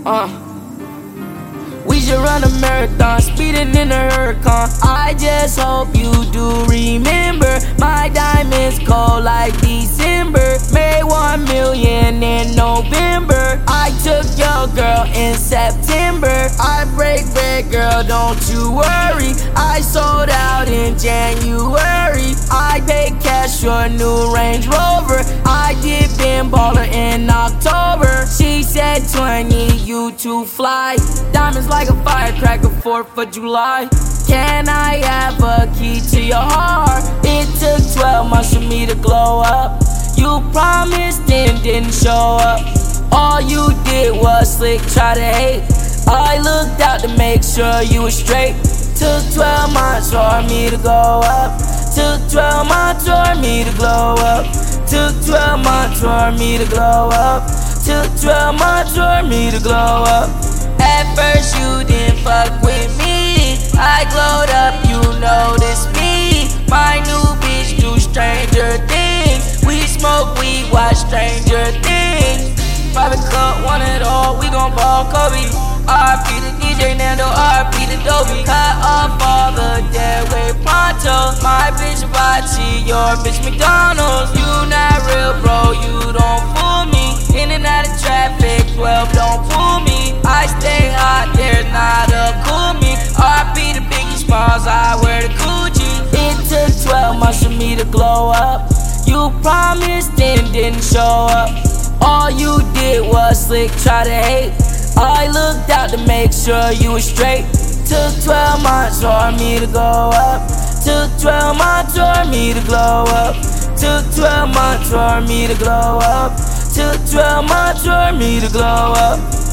We should run a marathon, speeding in a hurricane. I just hope you do remember my diamonds cold like December. Made 1 million in November. I took your girl in September. I break bread, girl, don't you worry. I sold out in January. I paid cash for a new Range Rover. I did Ben Baller in October. She said 20, you too fly. Diamonds like a firecracker, 4th of July. Can I have a key to your heart? It took 12 months for me to glow up. You promised and didn't show up. All you did was slick, try to hate. I looked out to make sure you were straight. Took 12 months for me to go up. Took 12 months for me to glow up. Took 12 months for me to glow up. Took 12 months for me to glow up. At first you didn't fuck with me. I glowed up, you noticed me. My new bitch do stranger things. We smoke weed, watch Stranger Things. Private club, want it all, we gon' ball Kobe. RP the DJ Nando, RP the Dobie. Cut off all the dead weight pronto. My bitch Hibachi, your bitch McDonald's. You not real, bro, you don't fool me. In and out of traffic, 12 don't fool me. I stay hot, there's not a cool me. RP the Biggie Smalls, I wear the Gucci. It took 12 months for me to glow up. You promised and didn't show up. All you did was slick, try to hate. I looked out to make sure you were straight. Took 12 months for me to go up. Took 12 months for me to glow up. Took 12 months for me to glow up. Took 12 months for me to glow up.